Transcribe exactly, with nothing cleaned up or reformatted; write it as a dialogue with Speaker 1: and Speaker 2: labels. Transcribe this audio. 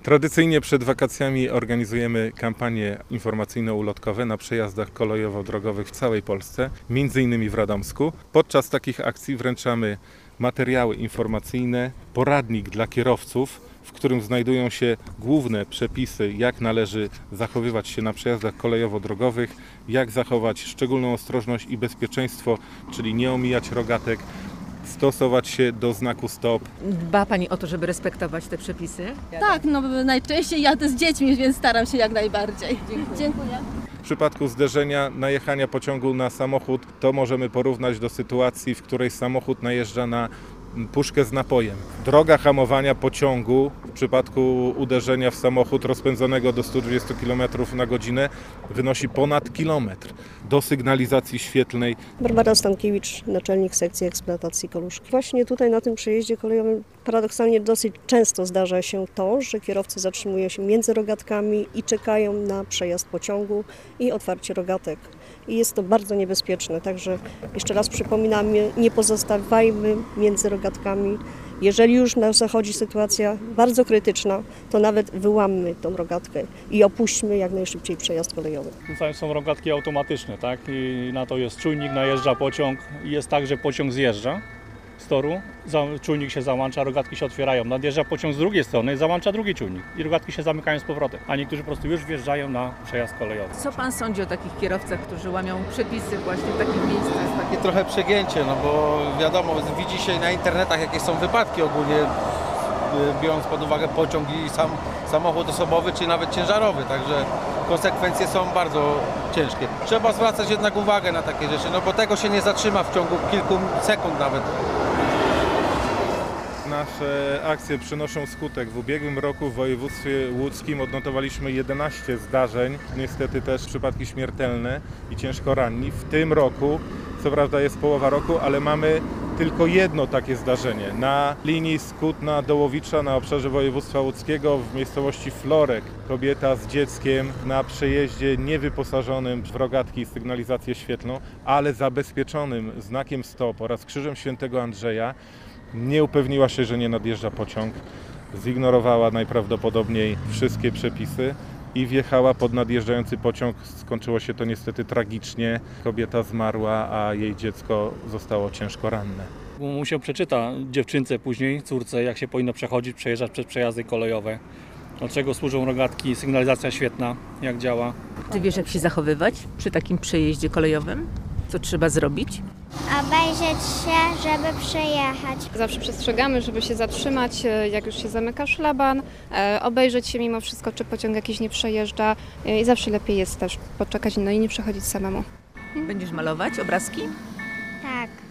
Speaker 1: Tradycyjnie przed wakacjami organizujemy kampanie informacyjno-ulotkowe na przejazdach kolejowo-drogowych w całej Polsce, między innymi w Radomsku. Podczas takich akcji wręczamy materiały informacyjne, poradnik dla kierowców, w którym znajdują się główne przepisy, jak należy zachowywać się na przejazdach kolejowo-drogowych, jak zachować szczególną ostrożność i bezpieczeństwo, czyli nie omijać rogatek, stosować się do znaku stop.
Speaker 2: Dba Pani o to, żeby respektować te przepisy?
Speaker 3: Tak, no najczęściej jadę z dziećmi, więc staram się jak najbardziej. Dziękuję. Dziękuję.
Speaker 1: W przypadku zderzenia, najechania pociągu na samochód, to możemy porównać do sytuacji, w której samochód najeżdża na puszkę z napojem. Droga hamowania pociągu w przypadku uderzenia w samochód rozpędzonego do stu dwudziestu kilometrów na godzinę wynosi ponad kilometr. Do sygnalizacji świetlnej.
Speaker 4: Barbara Stankiewicz, naczelnik sekcji eksploatacji Koluszki. Właśnie tutaj na tym przejeździe kolejowym paradoksalnie dosyć często zdarza się to, że kierowcy zatrzymują się między rogatkami i czekają na przejazd pociągu i otwarcie rogatek. I jest to bardzo niebezpieczne, także jeszcze raz przypominamy, nie pozostawajmy między rogatkami. Jeżeli już nas zachodzi sytuacja bardzo krytyczna, to nawet wyłammy tą rogatkę i opuśćmy jak najszybciej przejazd kolejowy.
Speaker 5: Tutaj są rogatki automatyczne, tak? I na to jest czujnik, najeżdża pociąg i jest tak, że pociąg zjeżdża z toru, czujnik się załącza, rogatki się otwierają, nadjeżdża pociąg z drugiej strony, załącza drugi czujnik i rogatki się zamykają z powrotem, a niektórzy po prostu już wjeżdżają na przejazd kolejowy.
Speaker 2: Co Pan sądzi o takich kierowcach, którzy łamią przepisy właśnie w takich miejscach?
Speaker 6: Takie trochę przegięcie, no bo wiadomo, widzi się na internetach, jakie są wypadki ogólnie, biorąc pod uwagę pociąg i sam samochód osobowy, czy nawet ciężarowy, także konsekwencje są bardzo ciężkie. Trzeba zwracać jednak uwagę na takie rzeczy, no bo tego się nie zatrzyma w ciągu kilku sekund nawet.
Speaker 1: Nasze akcje przynoszą skutek. W ubiegłym roku w województwie łódzkim odnotowaliśmy jedenaście zdarzeń, niestety też przypadki śmiertelne i ciężko ranni. W tym roku, co prawda jest połowa roku, ale mamy tylko jedno takie zdarzenie. Na linii z Kutna do Łowicza na obszarze województwa łódzkiego w miejscowości Florek kobieta z dzieckiem na przejeździe niewyposażonym w rogatki i sygnalizację świetlną, ale zabezpieczonym znakiem stop oraz krzyżem świętego Andrzeja nie upewniła się, że nie nadjeżdża pociąg, zignorowała najprawdopodobniej wszystkie przepisy i wjechała pod nadjeżdżający pociąg. Skończyło się to niestety tragicznie. Kobieta zmarła, a jej dziecko zostało ciężko ranne.
Speaker 5: Mu się przeczyta dziewczynce później, córce, jak się powinno przechodzić, przejeżdżać przez przejazdy kolejowe. Do czego służą rogatki, sygnalizacja świetna, jak działa.
Speaker 2: Ty wiesz, jak się zachowywać przy takim przejeździe kolejowym? Co trzeba zrobić?
Speaker 7: Obejrzeć się, żeby przejechać.
Speaker 8: Zawsze przestrzegamy, żeby się zatrzymać, jak już się zamyka szlaban, obejrzeć się mimo wszystko, czy pociąg jakiś nie przejeżdża i zawsze lepiej jest też poczekać, no i nie przechodzić samemu.
Speaker 2: Będziesz malować obrazki?
Speaker 7: Tak.